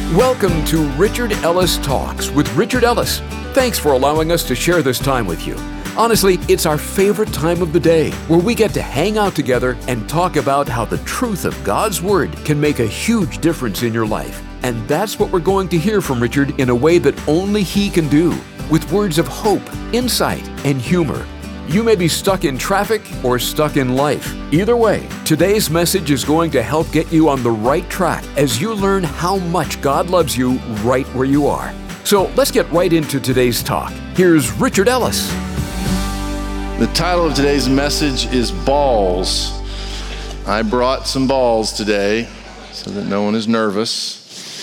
Welcome to Richard Ellis Talks with Richard Ellis. Thanks for allowing us to share this time with you. Honestly, it's our favorite time of the day where we get to hang out together and talk about how the truth of God's Word can make a huge difference in your life. And that's what we're going to hear from Richard in a way that only he can do, with words of hope, insight, and humor. You may be stuck in traffic or stuck in life. Either way, today's message is going to help get you on the right track as you learn how much God loves you right where you are. So let's get right into today's talk. Here's Richard Ellis. The title of today's message is Balls. I brought some balls today so that no one is nervous.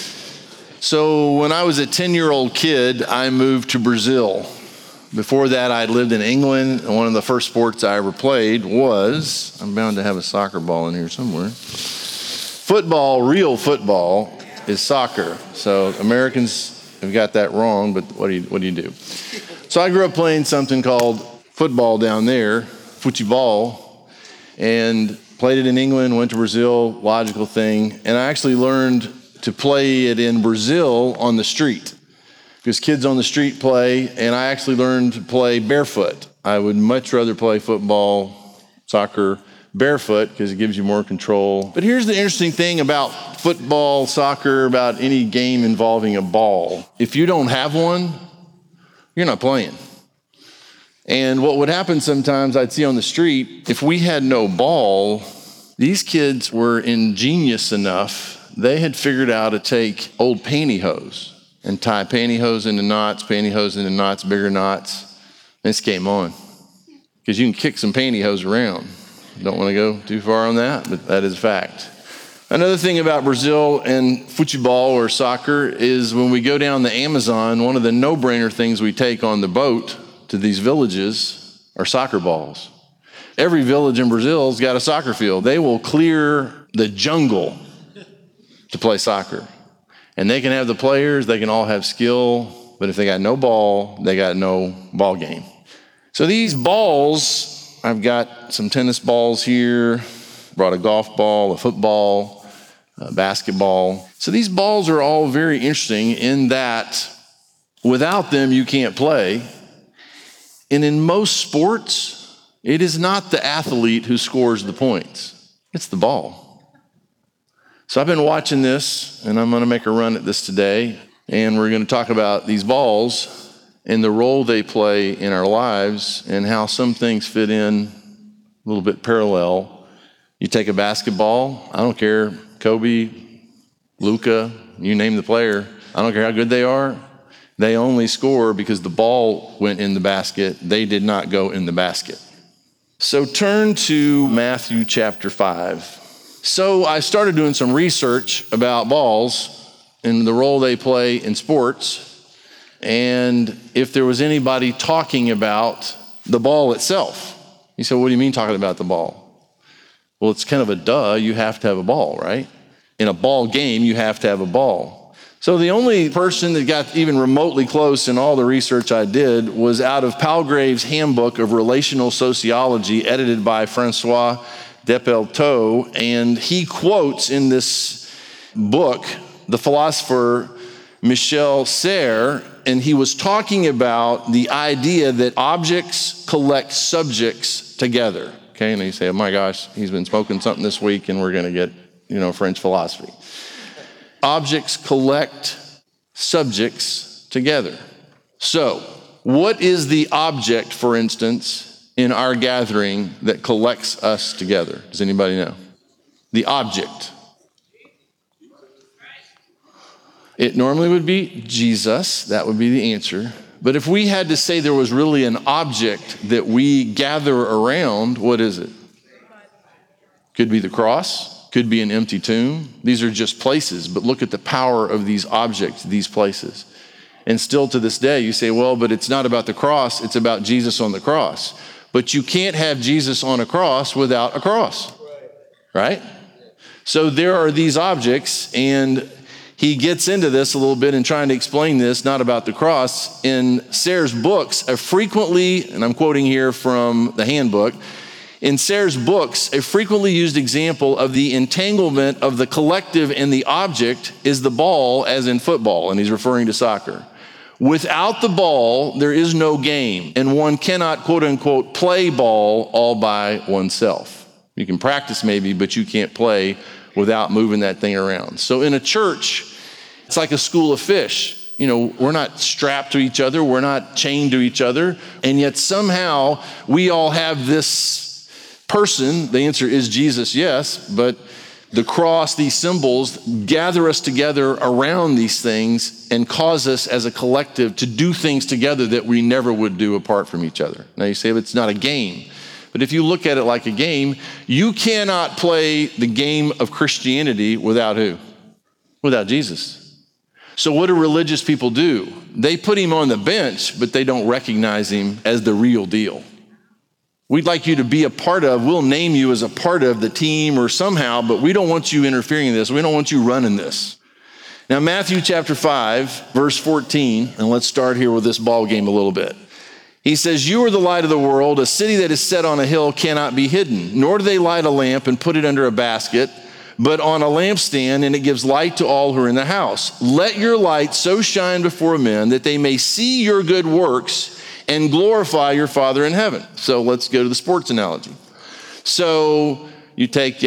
So when I was a 10-year-old kid, I moved to Brazil. Before that, I lived in England, and one of the first sports I ever played was, I'm bound to have a soccer ball in here somewhere. Football, real football, is soccer. So Americans have got that wrong, but what do you do? So I grew up playing something called football down there, futebol, and played it in England, went to Brazil, logical thing, and I actually learned to play it in Brazil on the street. Because kids on the street play, and I actually learned to play barefoot. I would much rather play football, soccer, barefoot, because it gives you more control. But here's the interesting thing about football, soccer, about any game involving a ball. If you don't have one, you're not playing. And what would happen sometimes, I'd see on the street, if we had no ball, these kids were ingenious enough, they had figured out to take old pantyhose and tie pantyhose into knots, bigger knots. This game on. Because you can kick some pantyhose around. Don't want to go too far on that, but that is a fact. Another thing about Brazil and futebol or soccer is when we go down the Amazon, one of the no-brainer things we take on the boat to these villages are soccer balls. Every village in Brazil's got a soccer field. They will clear the jungle to play soccer. And they can have the players, they can all have skill, but if they got no ball, they got no ball game. So these balls, I've got some tennis balls here, brought a golf ball, a football, a basketball. So these balls are all very interesting in that without them, you can't play. And in most sports, it is not the athlete who scores the points, it's the ball. So I've been watching this, and I'm going to make a run at this today, and we're going to talk about these balls and the role they play in our lives and how some things fit in a little bit parallel. You take a basketball, I don't care, Kobe, Luka, you name the player, I don't care how good they are, they only score because the ball went in the basket, they did not go in the basket. So turn to Matthew chapter 5. So I started doing some research about balls and the role they play in sports, and if there was anybody talking about the ball itself. You say, what do you mean talking about the ball? Well, it's kind of a duh, you have to have a ball, right? In a ball game, you have to have a ball. So the only person that got even remotely close in all the research I did was out of Palgrave's Handbook of Relational Sociology, edited by Francois Despelteau, and he quotes in this book the philosopher Michel Serres, and he was talking about the idea that objects collect subjects together. Okay, and you say, oh my gosh, he's been smoking something this week and we're going to get, French philosophy. Objects collect subjects together. So, what is the object, for instance, in our gathering that collects us together? Does anybody know? The object. It normally would be Jesus. That would be the answer. But if we had to say there was really an object that we gather around, what is it? Could be the cross. Could be an empty tomb. These are just places. But look at the power of these objects, these places. And still to this day, you say, well, but it's not about the cross. It's about Jesus on the cross. But you can't have Jesus on a cross without a cross, right? So there are these objects, and he gets into this a little bit in trying to explain this, not about the cross. In Serres' books, frequently, and I'm quoting here from the handbook, In Sayre's books, a frequently used example of the entanglement of the collective and the object is the ball, as in football, and he's referring to soccer. Without the ball, there is no game, and one cannot, quote unquote, play ball all by oneself. You can practice maybe, but you can't play without moving that thing around. So in a church, it's like a school of fish. We're not strapped to each other, we're not chained to each other, and yet somehow we all have this person. The answer is Jesus, yes, but the cross, these symbols, gather us together around these things and cause us as a collective to do things together that we never would do apart from each other. Now you say, it's not a game. But if you look at it like a game, you cannot play the game of Christianity without who? Without Jesus. So what do religious people do? They put him on the bench, but they don't recognize him as the real deal. We'd like you to be a part of, we'll name you as a part of the team or somehow, but we don't want you interfering in this. We don't want you running this. Now, Matthew chapter 5, verse 14, and let's start here with this ball game a little bit. He says, "You are the light of the world. A city that is set on a hill cannot be hidden, nor do they light a lamp and put it under a basket, but on a lampstand, and it gives light to all who are in the house. Let your light so shine before men that they may see your good works and glorify your Father in heaven." So let's go to the sports analogy. So you take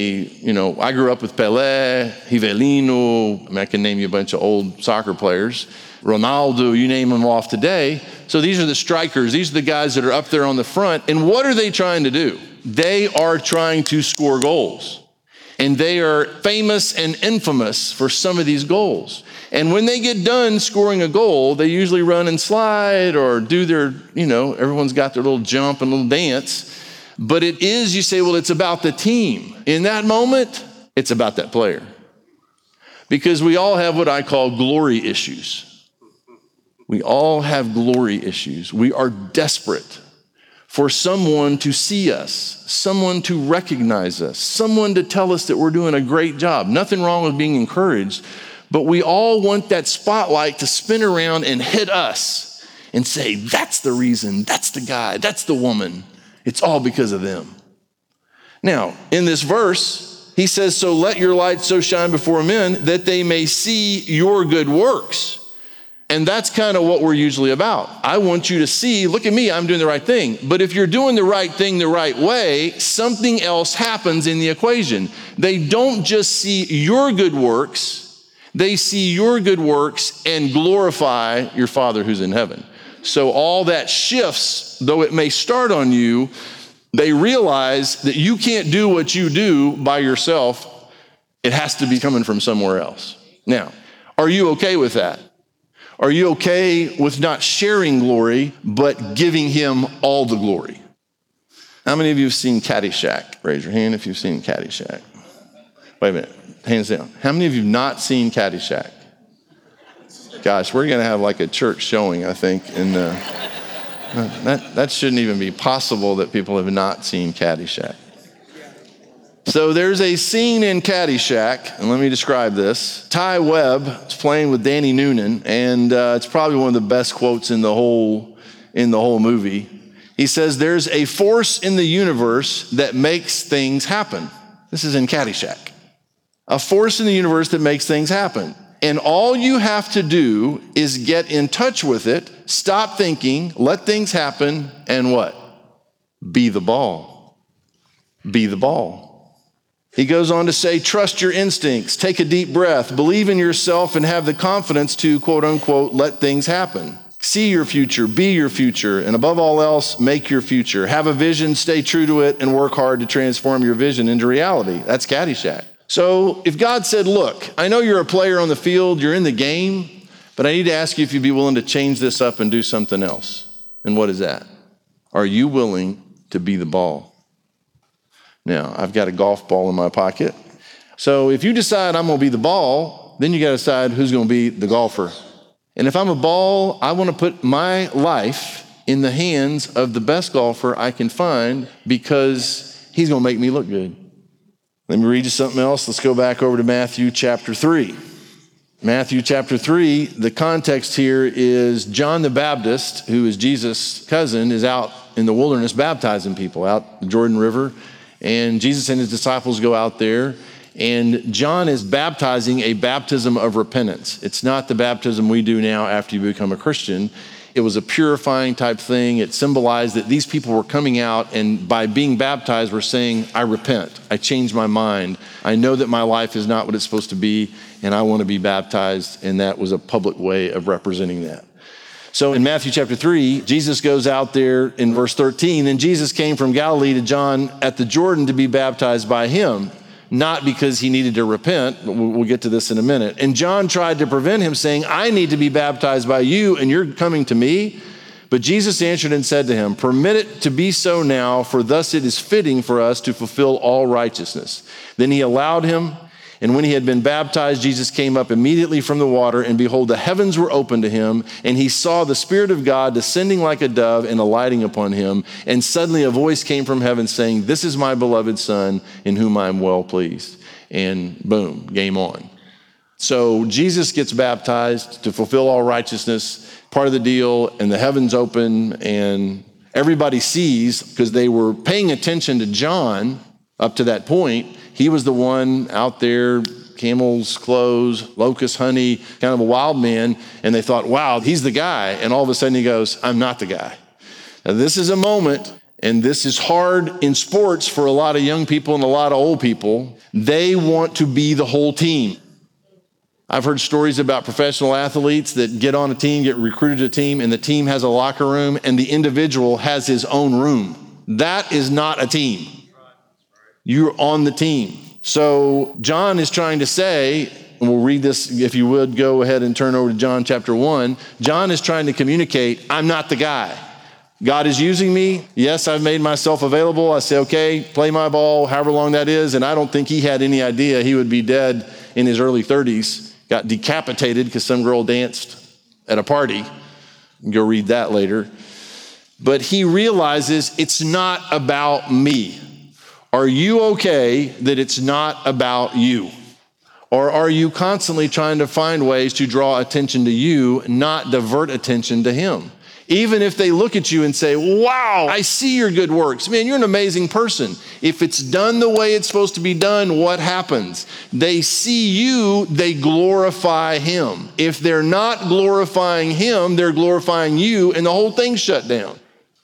I grew up with Pelé, Rivelino, I can name you a bunch of old soccer players, Ronaldo, you name them off today. So these are the strikers. These are the guys that are up there on the front. And what are they trying to do? They are trying to score goals. And they are famous and infamous for some of these goals. And when they get done scoring a goal, they usually run and slide or do their, everyone's got their little jump and little dance. But it is, you say, well, it's about the team. In that moment, it's about that player. Because we all have what I call glory issues. We all have glory issues. We are desperate for someone to see us, someone to recognize us, someone to tell us that we're doing a great job. Nothing wrong with being encouraged, but we all want that spotlight to spin around and hit us and say, that's the reason, that's the guy, that's the woman. It's all because of them. Now, in this verse, he says, "So let your light so shine before men that they may see your good works." And that's kind of what we're usually about. I want you to see, look at me, I'm doing the right thing. But if you're doing the right thing the right way, something else happens in the equation. They don't just see your good works, they see your good works and glorify your Father who's in heaven. So all that shifts, though it may start on you, they realize that you can't do what you do by yourself. It has to be coming from somewhere else. Now, are you okay with that? Are you okay with not sharing glory, but giving him all the glory? How many of you have seen Caddyshack? Raise your hand if you've seen Caddyshack. Wait a minute, hands down. How many of you have not seen Caddyshack? Gosh, we're gonna have like a church showing, I think. And that shouldn't even be possible that people have not seen Caddyshack. So there's a scene in Caddyshack, and let me describe this. Ty Webb is playing with Danny Noonan, and it's probably one of the best quotes in the whole movie. He says, "There's a force in the universe that makes things happen." This is in Caddyshack. A force in the universe that makes things happen. And all you have to do is get in touch with it, stop thinking, let things happen, and what? Be the ball. Be the ball. He goes on to say, trust your instincts, take a deep breath, believe in yourself, and have the confidence to, quote unquote, let things happen. See your future, be your future, and above all else, make your future. Have a vision, stay true to it, and work hard to transform your vision into reality. That's Caddyshack. So if God said, look, I know you're a player on the field, you're in the game, but I need to ask you if you'd be willing to change this up and do something else. And what is that? Are you willing to be the ball? Now, I've got a golf ball in my pocket. So if you decide I'm going to be the ball, then you got to decide who's going to be the golfer. And if I'm a ball, I want to put my life in the hands of the best golfer I can find because he's going to make me look good. Let me read you something else. Let's go back over to Matthew chapter 3. Matthew chapter 3, the context here is John the Baptist, who is Jesus' cousin, is out in the wilderness baptizing people out the Jordan River. And Jesus and his disciples go out there, and John is baptizing a baptism of repentance. It's not the baptism we do now after you become a Christian. It was a purifying type thing. It symbolized that these people were coming out, and by being baptized, were saying, I repent. I changed my mind. I know that my life is not what it's supposed to be, and I want to be baptized. And that was a public way of representing that. So in Matthew chapter 3, Jesus goes out there in verse 13. Then Jesus came from Galilee to John at the Jordan to be baptized by him, not because he needed to repent. We'll get to this in a minute. And John tried to prevent him, saying, I need to be baptized by you, and you're coming to me? But Jesus answered and said to him, permit it to be so now, for thus it is fitting for us to fulfill all righteousness. Then he allowed him. And when he had been baptized, Jesus came up immediately from the water, and behold, the heavens were opened to him, and he saw the Spirit of God descending like a dove and alighting upon him. And suddenly a voice came from heaven saying, this is my beloved Son, in whom I am well pleased. And boom, game on. So Jesus gets baptized to fulfill all righteousness, part of the deal, and the heavens open, and everybody sees, because they were paying attention to John up to that point. He was the one out there, camel's clothes, locust honey, kind of a wild man. And they thought, wow, he's the guy. And all of a sudden he goes, I'm not the guy. Now this is a moment, and this is hard in sports for a lot of young people and a lot of old people. They want to be the whole team. I've heard stories about professional athletes that get on a team, get recruited to a team, and the team has a locker room and the individual has his own room. That is not a team. You're on the team. So John is trying to say, and we'll read this, if you would, go ahead and turn over to John chapter 1. John is trying to communicate, I'm not the guy. God is using me. Yes, I've made myself available. I say, okay, play my ball, however long that is. And I don't think he had any idea he would be dead in his early 30s, got decapitated because some girl danced at a party. You can go read that later. But he realizes it's not about me. Are you okay that it's not about you? Or are you constantly trying to find ways to draw attention to you, not divert attention to him? Even if they look at you and say, wow, I see your good works. Man, you're an amazing person. If it's done the way it's supposed to be done, what happens? They see you, they glorify him. If they're not glorifying him, they're glorifying you, and the whole thing's shut down.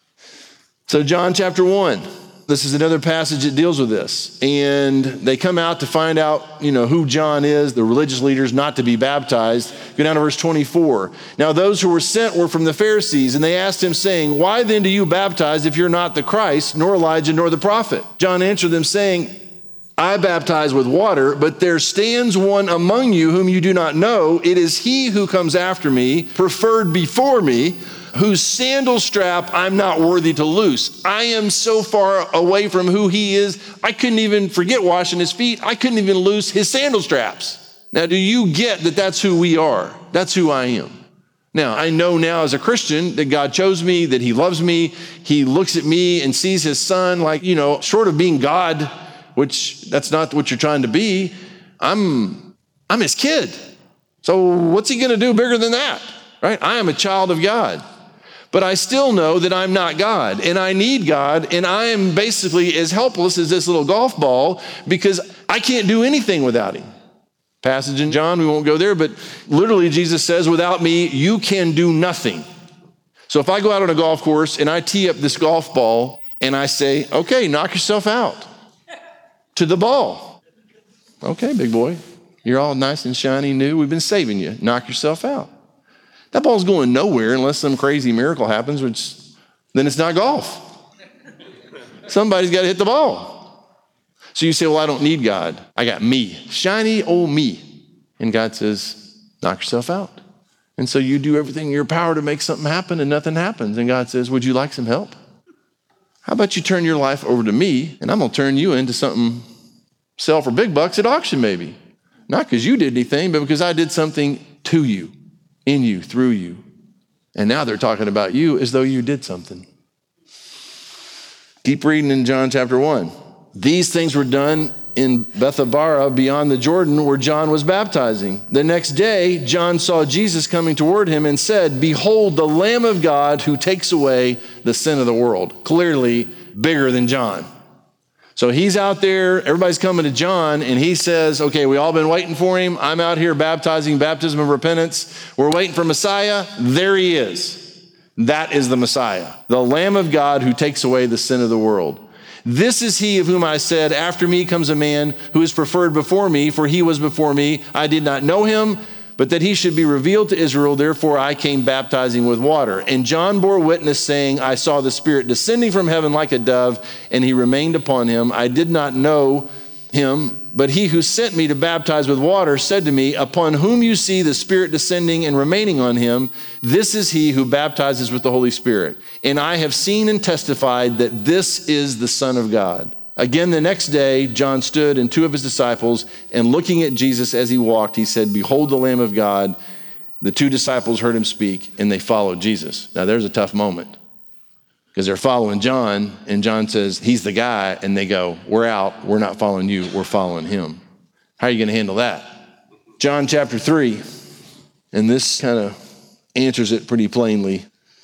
So John chapter 1. This is another passage that deals with this. And they come out to find out, who John is, the religious leaders, not to be baptized. Go down to verse 24. Now those who were sent were from the Pharisees, and they asked him, saying, why then do you baptize if you're not the Christ, nor Elijah, nor the prophet? John answered them, saying, I baptize with water, but there stands one among you whom you do not know. It is he who comes after me, preferred before me, whose sandal strap I'm not worthy to loose. I am so far away from who he is, I couldn't even forget washing his feet. I couldn't even loose his sandal straps. Now, do you get that that's who we are? That's who I am. Now, I know now as a Christian that God chose me, that he loves me. He looks at me and sees his son like, short of being God, which that's not what you're trying to be. I'm his kid. So what's he going to do bigger than that, right? I am a child of God. But I still know that I'm not God, and I need God, and I am basically as helpless as this little golf ball because I can't do anything without him. Passage in John, we won't go there, but literally Jesus says, without me, you can do nothing. So if I go out on a golf course and I tee up this golf ball and I say, okay, knock yourself out to the ball. Okay, big boy, you're all nice and shiny, new. We've been saving you. Knock yourself out. That ball's going nowhere unless some crazy miracle happens, which then it's not golf. Somebody's got to hit the ball. So you say, well, I don't need God. I got me, shiny old me. And God says, knock yourself out. And so you do everything in your power to make something happen and nothing happens. And God says, would you like some help? How about you turn your life over to me and I'm going to turn you into something, sell for big bucks at auction maybe. Not because you did anything, but because I did something to you. In you, through you. And now they're talking about you as though you did something. Keep reading in John chapter 1. These things were done in Bethabara beyond the Jordan where John was baptizing. The next day, John saw Jesus coming toward him and said, "Behold, the Lamb of God who takes away the sin of the world." Clearly bigger than John. So he's out there, everybody's coming to John, and he says, okay, we all been waiting for him. I'm out here baptizing, baptism of repentance. We're waiting for Messiah. There he is. That is the Messiah, the Lamb of God who takes away the sin of the world. This is he of whom I said, after me comes a man who is preferred before me, for he was before me. I did not know him, but that he should be revealed to Israel. Therefore I came baptizing with water. And John bore witness, saying, I saw the Spirit descending from heaven like a dove, and he remained upon him. I did not know him, but he who sent me to baptize with water said to me, upon whom you see the Spirit descending and remaining on him, this is he who baptizes with the Holy Spirit. And I have seen and testified that this is the Son of God. Again, the next day, John stood and two of his disciples, and looking at Jesus as he walked, he said, "Behold the Lamb of God." The two disciples heard him speak, and they followed Jesus. Now, there's a tough moment because they're following John, and John says, he's the guy, and they go, we're out. We're not following you. We're following him. How are you going to handle that? John chapter 3, and this kind of answers it pretty plainly.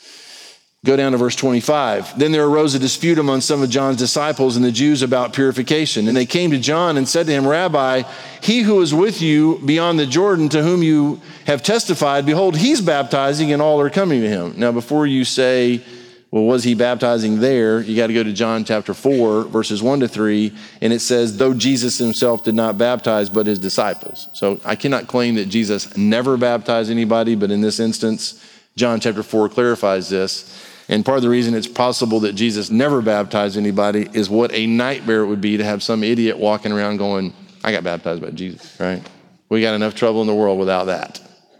Go down to verse 25. Then there arose a dispute among some of John's disciples and the Jews about purification. And they came to John and said to him, Rabbi, he who is with you beyond the Jordan, to whom you have testified, behold, he's baptizing and all are coming to him. Now, before you say, well, was he baptizing there? You got to go to John chapter 4, verses 1-3. And it says, though Jesus himself did not baptize, but his disciples. So I cannot claim that Jesus never baptized anybody, but in this instance, John chapter 4 clarifies this. And part of the reason it's possible that Jesus never baptized anybody is what a nightmare it would be to have some idiot walking around going, I got baptized by Jesus, right? We got enough trouble in the world without that.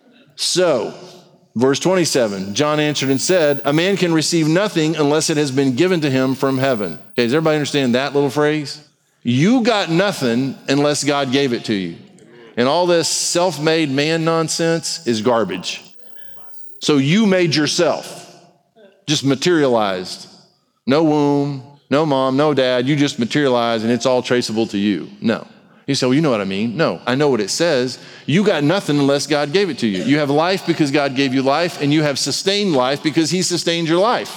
So, verse 27, John answered and said, a man can receive nothing unless it has been given to him from heaven. Okay, does everybody understand that little phrase? You got nothing unless God gave it to you. And all this self-made man nonsense is garbage. So you made yourself. Just materialized. No womb, no mom, no dad. You just materialized and it's all traceable to you. No. You say, well, you know what I mean. No, I know what it says. You got nothing unless God gave it to you. You have life because God gave you life, and you have sustained life because he sustained your life.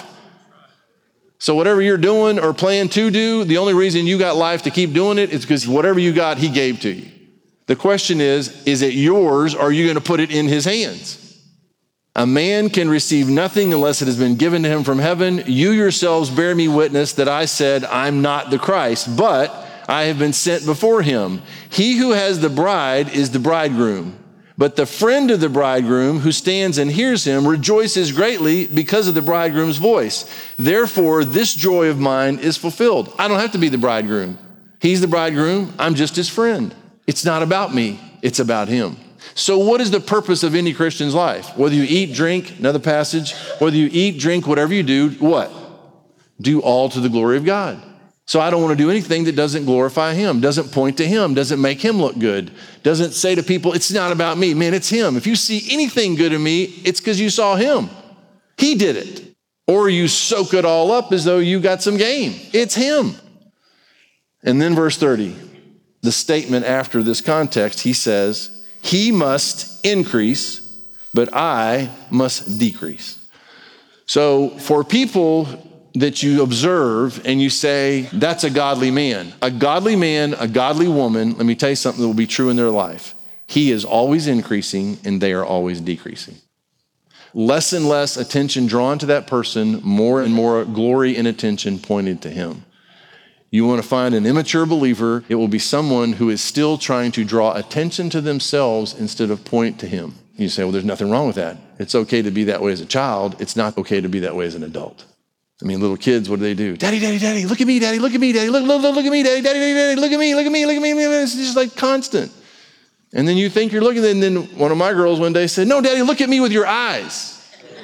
So whatever you're doing or plan to do, the only reason you got life to keep doing it is because whatever you got, he gave to you. The question is it yours, or are you going to put it in his hands? A man can receive nothing unless it has been given to him from heaven. You yourselves bear me witness that I said, I'm not the Christ, but I have been sent before him. He who has the bride is the bridegroom. But the friend of the bridegroom who stands and hears him rejoices greatly because of the bridegroom's voice. Therefore, this joy of mine is fulfilled. I don't have to be the bridegroom. He's the bridegroom. I'm just his friend. It's not about me. It's about him. So what is the purpose of any Christian's life? Whether you eat, drink, another passage, whether you eat, drink, whatever you do, what? Do all to the glory of God. So I don't want to do anything that doesn't glorify him, doesn't point to him, doesn't make him look good, doesn't say to people, it's not about me. Man, it's him. If you see anything good in me, it's because you saw him. He did it. Or you soak it all up as though you got some gain. It's him. And then verse 30, the statement after this context, he says, he must increase, but I must decrease. So for people that you observe and you say, that's a godly man, a godly woman, let me tell you something that will be true in their life. He is always increasing and they are always decreasing. Less and less attention drawn to that person, more and more glory and attention pointed to him. You want to find an immature believer, it will be someone who is still trying to draw attention to themselves instead of point to him. You say, well, there's nothing wrong with that. It's okay to be that way as a child. It's not okay to be that way as an adult. I mean, little kids, what do? Daddy, daddy, daddy, look at me, daddy, look at me, daddy, look at me, daddy, daddy, daddy, look at me, look at me, look at me. It's just like constant. And then you think you're looking, and then one of my girls one day said, no, daddy, look at me with your eyes.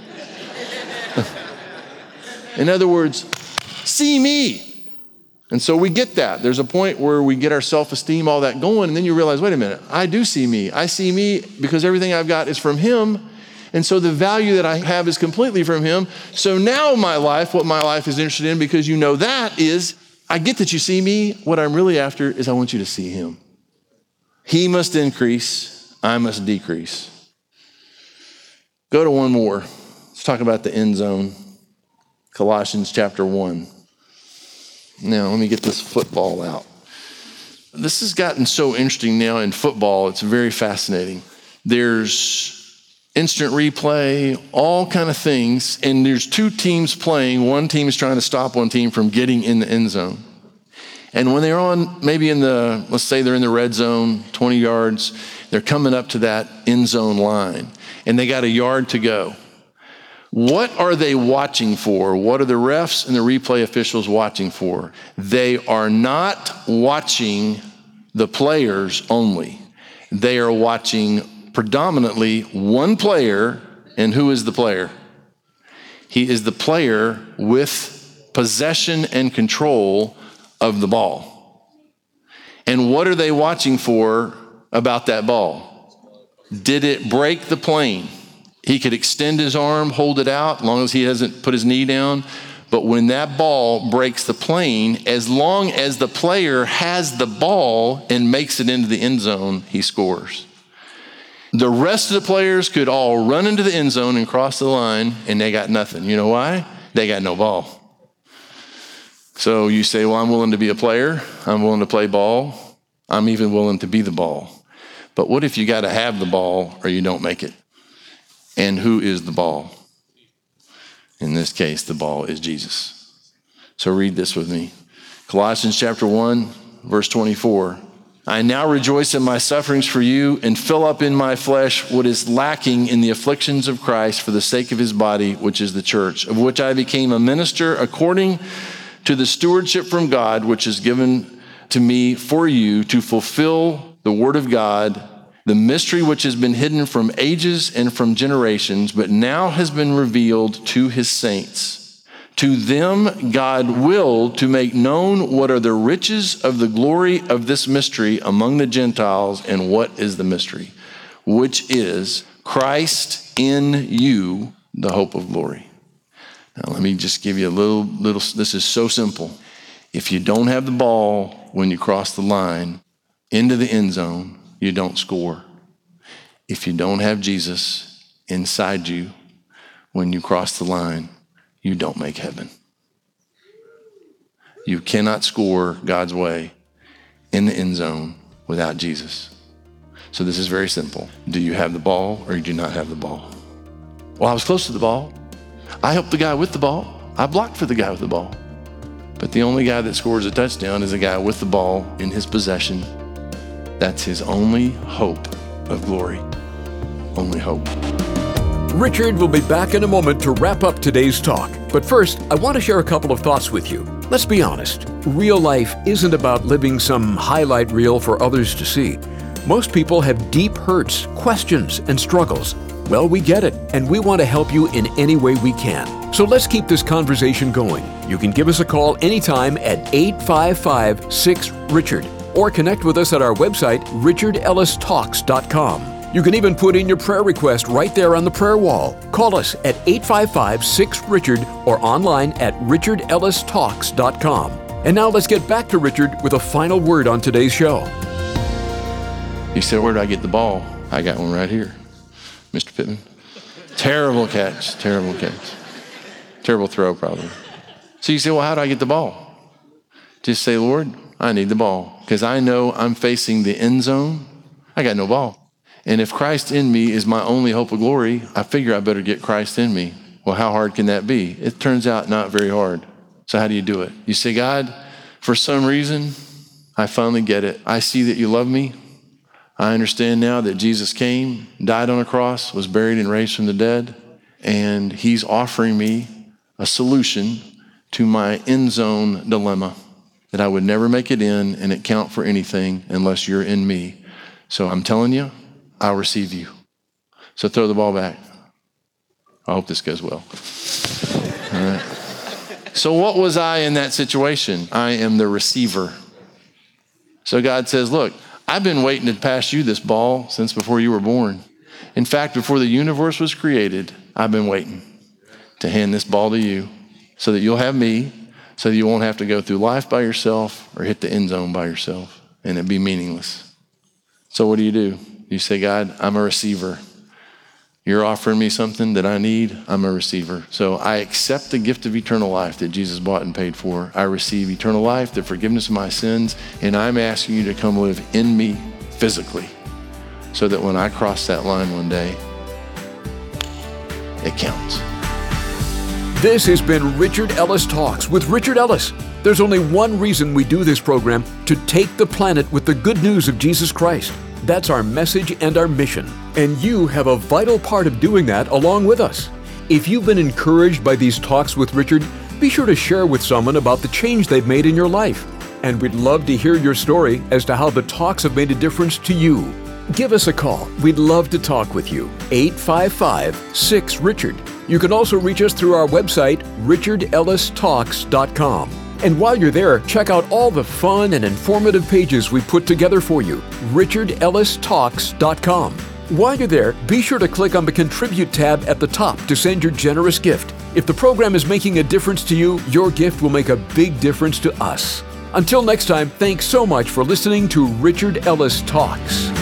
In other words, see me. And so we get that. There's a point where we get our self-esteem, all that going, and then you realize, wait a minute, I do see me. I see me because everything I've got is from him. And so the value that I have is completely from him. So now my life, what my life is interested in, because you know that, is I get that you see me. What I'm really after is I want you to see him. He must increase, I must decrease. Go to one more. Let's talk about the end zone. Colossians chapter 1. Now, let me get this football out. This has gotten so interesting now in football. It's very fascinating. There's instant replay, all kind of things, and there's two teams playing. One team is trying to stop one team from getting in the end zone. And when they're on, maybe let's say they're in the red zone, 20 yards, they're coming up to that end zone line, and they got a yard to go. What are they watching for? What are the refs and the replay officials watching for? They are not watching the players only. They are watching predominantly one player, and who is the player? He is the player with possession and control of the ball. And what are they watching for about that ball? Did it break the plane? He could extend his arm, hold it out, as long as he hasn't put his knee down. But when that ball breaks the plane, as long as the player has the ball and makes it into the end zone, he scores. The rest of the players could all run into the end zone and cross the line, and they got nothing. You know why? They got no ball. So you say, well, I'm willing to be a player. I'm willing to play ball. I'm even willing to be the ball. But what if you got to have the ball or you don't make it? And who is the ball? In this case, the ball is Jesus. So read this with me. Colossians chapter 1, verse 24. I now rejoice in my sufferings for you and fill up in my flesh what is lacking in the afflictions of Christ for the sake of his body, which is the church, of which I became a minister according to the stewardship from God, which is given to me for you to fulfill the word of God, the mystery which has been hidden from ages and from generations, but now has been revealed to his saints. To them God willed to make known what are the riches of the glory of this mystery among the Gentiles, and what is the mystery, which is Christ in you, the hope of glory. Now let me just give you a little, this is so simple. If you don't have the ball when you cross the line into the end zone, you don't score. If you don't have Jesus inside you when you cross the line, you don't make heaven. You cannot score God's way in the end zone without Jesus. So this is very simple. Do you have the ball or you do not have the ball? Well, I was close to the ball. I helped the guy with the ball. I blocked for the guy with the ball. But the only guy that scores a touchdown is a guy with the ball in his possession. That's his only hope of glory. Only hope. Richard will be back in a moment to wrap up today's talk. But first, I want to share a couple of thoughts with you. Let's be honest. Real life isn't about living some highlight reel for others to see. Most people have deep hurts, questions, and struggles. Well, we get it, and we want to help you in any way we can. So let's keep this conversation going. You can give us a call anytime at 855-6-RICHARD or connect with us at our website, richardellistalks.com. You can even put in your prayer request right there on the prayer wall. Call us at 855-6-RICHARD or online at richardellistalks.com. And now let's get back to Richard with a final word on today's show. You said, where do I get the ball? I got one right here. Mr. Pittman. Terrible catch. Terrible throw, probably. So you say, well, how do I get the ball? Just say, Lord, I need the ball because I know I'm facing the end zone. I got no ball. And if Christ in me is my only hope of glory, I figure I better get Christ in me. Well, how hard can that be? It turns out not very hard. So how do you do it? You say, God, for some reason, I finally get it. I see that you love me. I understand now that Jesus came, died on a cross, was buried and raised from the dead, and he's offering me a solution to my end zone dilemma, that I would never make it in and it count for anything unless you're in me. So I'm telling you, I'll receive you. So throw the ball back. I hope this goes well. All right. So what was I in that situation? I am the receiver. So God says, look, I've been waiting to pass you this ball since before you were born. In fact, before the universe was created, I've been waiting to hand this ball to you so that you'll have me, so you won't have to go through life by yourself or hit the end zone by yourself, and it'd be meaningless. So what do? You say, God, I'm a receiver. You're offering me something that I need. I'm a receiver. So I accept the gift of eternal life that Jesus bought and paid for. I receive eternal life, the forgiveness of my sins, and I'm asking you to come live in me physically so that when I cross that line one day, it counts. This has been Richard Ellis Talks with Richard Ellis. There's only one reason we do this program: to take the planet with the good news of Jesus Christ. That's our message and our mission. And you have a vital part of doing that along with us. If you've been encouraged by these talks with Richard, be sure to share with someone about the change they've made in your life. And we'd love to hear your story as to how the talks have made a difference to you. Give us a call. We'd love to talk with you. 855-6-RICHARD. You can also reach us through our website, richardellistalks.com. And while you're there, check out all the fun and informative pages we put together for you, richardellistalks.com. While you're there, be sure to click on the Contribute tab at the top to send your generous gift. If the program is making a difference to you, your gift will make a big difference to us. Until next time, thanks so much for listening to Richard Ellis Talks.